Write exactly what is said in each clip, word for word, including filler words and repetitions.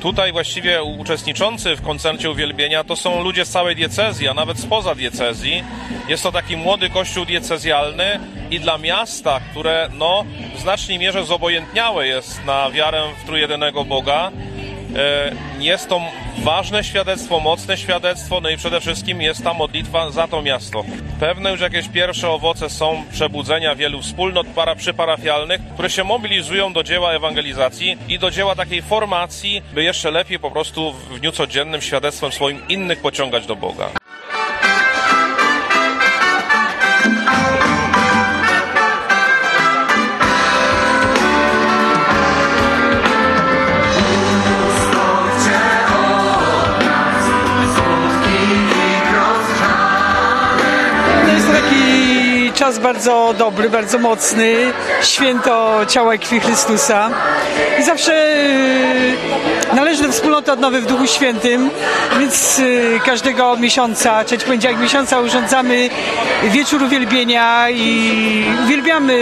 Tutaj właściwie uczestniczący w koncercie uwielbienia to są ludzie z całej diecezji, a nawet spoza diecezji. Jest to taki młody kościół diecezjalny i dla miasta, które no, w znacznej mierze zobojętniałe jest na wiarę w trójjedynego Boga, jest to ważne świadectwo, mocne świadectwo, no i przede wszystkim jest ta modlitwa za to miasto. Pewne już jakieś pierwsze owoce są przebudzenia wielu wspólnot para, przyparafialnych, które się mobilizują do dzieła ewangelizacji i do dzieła takiej formacji, by jeszcze lepiej po prostu w dniu codziennym świadectwem swoim innych pociągać do Boga. Czas bardzo dobry, bardzo mocny, święto ciała i krwi Chrystusa i zawsze należy do wspólnoty odnowy w Duchu Świętym, więc każdego miesiąca, trzeci poniedziałek miesiąca urządzamy wieczór uwielbienia i uwielbiamy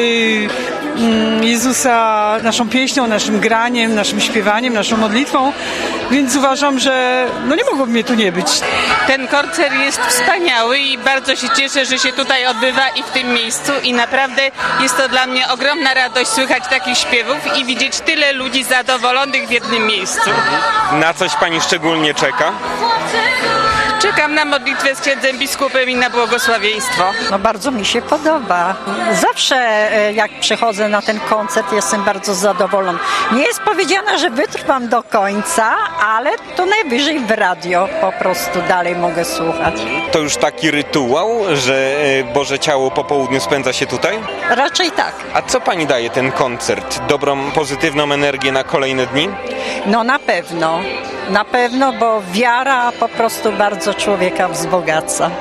Jezusa naszą pieśnią, naszym graniem, naszym śpiewaniem, naszą modlitwą, więc uważam, że no nie mogłoby mnie tu nie być. Ten koncert jest wspaniały i bardzo się cieszę, że się tutaj odbywa i w tym miejscu i naprawdę jest to dla mnie ogromna radość słychać takich śpiewów i widzieć tyle ludzi zadowolonych w jednym miejscu. Na coś pani szczególnie czeka? Czekam na modlitwę z księdzem biskupem i na błogosławieństwo. No bardzo mi się podoba. Zawsze jak przychodzę na ten koncert jestem bardzo zadowolona. Nie jest powiedziane, że wytrwam do końca, ale to najwyżej w radio po prostu dalej mogę słuchać. To już taki rytuał, że Boże Ciało po południu spędza się tutaj? Raczej tak. A co pani daje ten koncert? Dobrą, pozytywną energię na kolejne dni? No na pewno. Na pewno, bo wiara po prostu bardzo człowieka wzbogaca.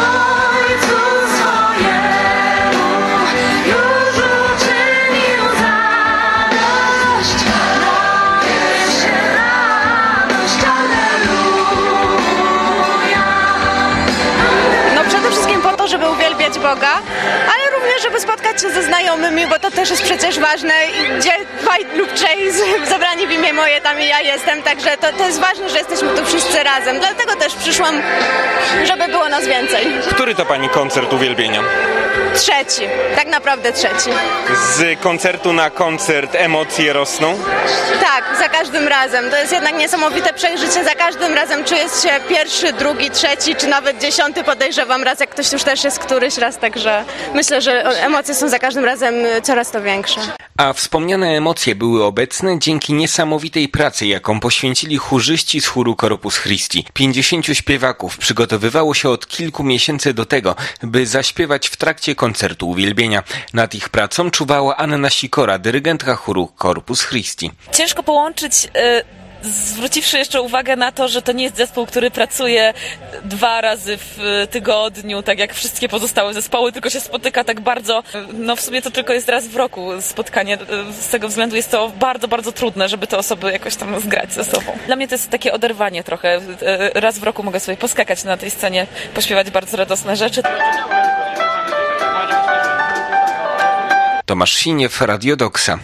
No przede wszystkim po to, żeby uwielbiać Boga, ale również, żeby spotkać się ze znajomymi, bo to też jest przecież ważne, gdzie dwaj lub trzej zebrani w imię moje, tam i ja jestem, także to, to jest ważne, że jesteśmy tu wszyscy razem, dlatego też przyszłam, żeby było nas więcej. Który to pani koncert uwielbienia? Trzeci, tak naprawdę trzeci. Z koncertu na koncert emocje rosną? Tak, za każdym razem. To jest jednak niesamowite przeżycie za każdym razem, czy jest się pierwszy, drugi, trzeci, czy nawet dziesiąty, podejrzewam raz, jak ktoś już też jest któryś raz, także myślę, że emocje są za każdym razem coraz to większe. A wspomniane emocje były obecne dzięki niesamowitej pracy, jaką poświęcili chórzyści z chóru Corpus Christi. Pięćdziesięciu śpiewaków przygotowywało się od kilku miesięcy do tego, by zaśpiewać w trakcie koncertu uwielbienia. Nad ich pracą czuwała Anna Sikora, dyrygentka chóru Corpus Christi. Ciężko połączyć... Y- Zwróciwszy jeszcze uwagę na to, że to nie jest zespół, który pracuje dwa razy w tygodniu, tak jak wszystkie pozostałe zespoły, tylko się spotyka tak bardzo, no w sumie to tylko jest raz w roku spotkanie. Z tego względu jest to bardzo, bardzo trudne, żeby te osoby jakoś tam zgrać ze sobą. Dla mnie to jest takie oderwanie trochę. Raz w roku mogę sobie poskakać na tej scenie, pośpiewać bardzo radosne rzeczy. Tomasz Siniew, Radio Doksa.